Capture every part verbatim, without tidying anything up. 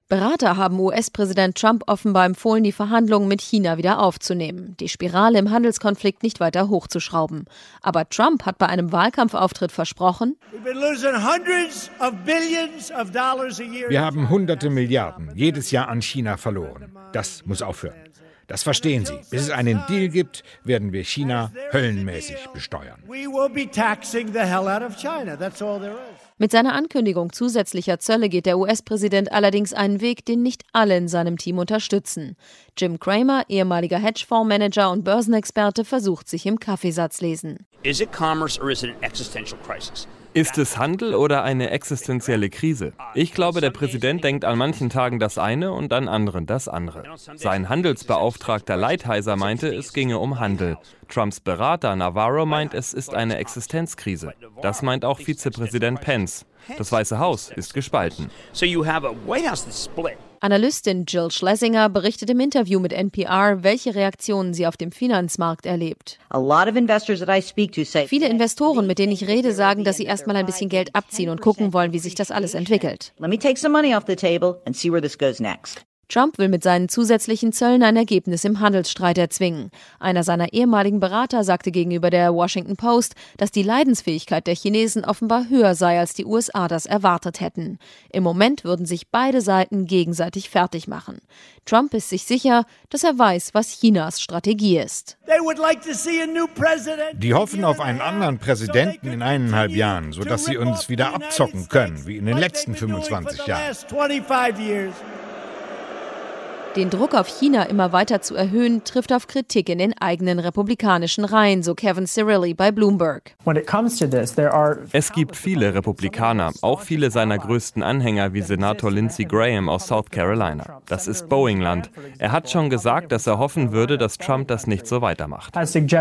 Berater haben U S-Präsident Trump offenbar empfohlen, die Verhandlungen mit China wieder aufzunehmen, die Spirale im Handelskonflikt nicht weiter hochzuschrauben. Aber Trump hat bei einem Wahlkampfauftritt versprochen: Wir haben hunderte Milliarden jedes Jahr an China verloren. Das muss aufhören. Das verstehen Sie. Bis es einen Deal gibt, werden wir China höllenmäßig besteuern. Mit seiner Ankündigung zusätzlicher Zölle geht der U S-Präsident allerdings einen Weg, den nicht alle in seinem Team unterstützen. Jim Cramer, ehemaliger Hedgefondsmanager und Börsenexperte, versucht sich im Kaffeesatzlesen. Is it commerce or is it an existential crisis? Ist es Handel oder eine existenzielle Krise? Ich glaube, der Präsident denkt an manchen Tagen das eine und an anderen das andere. Sein Handelsbeauftragter Lighthizer meinte, es ginge um Handel. Trumps Berater Navarro meint, es ist eine Existenzkrise. Das meint auch Vizepräsident Pence. Das Weiße Haus ist gespalten. So you have a White House that's split. Analystin Jill Schlesinger berichtet im Interview mit N P R, welche Reaktionen sie auf dem Finanzmarkt erlebt. Viele Investoren, mit denen ich rede, sagen, dass sie erstmal ein bisschen Geld abziehen und gucken wollen, wie sich das alles entwickelt. Trump will mit seinen zusätzlichen Zöllen ein Ergebnis im Handelsstreit erzwingen. Einer seiner ehemaligen Berater sagte gegenüber der Washington Post, dass die Leidensfähigkeit der Chinesen offenbar höher sei, als die U S A das erwartet hätten. Im Moment würden sich beide Seiten gegenseitig fertig machen. Trump ist sich sicher, dass er weiß, was Chinas Strategie ist. Die hoffen auf einen anderen Präsidenten in eineinhalb Jahren, sodass sie uns wieder abzocken können, wie in den letzten fünfundzwanzig Jahren. Den Druck auf China immer weiter zu erhöhen, trifft auf Kritik in den eigenen republikanischen Reihen, so Kevin Cirilli bei Bloomberg. Es gibt viele Republikaner, auch viele seiner größten Anhänger wie Senator Lindsey Graham aus South Carolina. Das ist Boeing-Land. Er hat schon gesagt, dass er hoffen würde, dass Trump das nicht so weitermacht.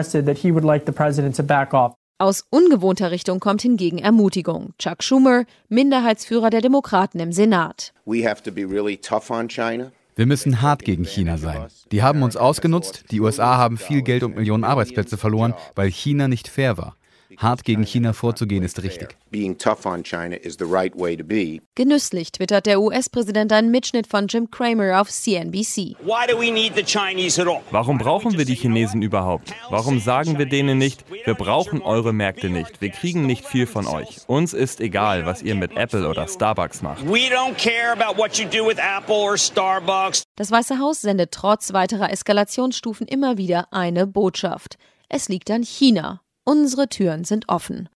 Aus ungewohnter Richtung kommt hingegen Ermutigung. Chuck Schumer, Minderheitsführer der Demokraten im Senat. We have to be really tough on China. Wir müssen hart gegen China sein. Die haben uns ausgenutzt, die U S A haben viel Geld und Millionen Arbeitsplätze verloren, weil China nicht fair war. Hart gegen China vorzugehen ist richtig. Genüsslich twittert der U S-Präsident einen Mitschnitt von Jim Cramer auf C N B C. Warum brauchen wir die Chinesen überhaupt? Warum sagen wir denen nicht, wir brauchen eure Märkte nicht, wir kriegen nicht viel von euch. Uns ist egal, was ihr mit Apple oder Starbucks macht. Das Weiße Haus sendet trotz weiterer Eskalationsstufen immer wieder eine Botschaft. Es liegt an China. Unsere Türen sind offen.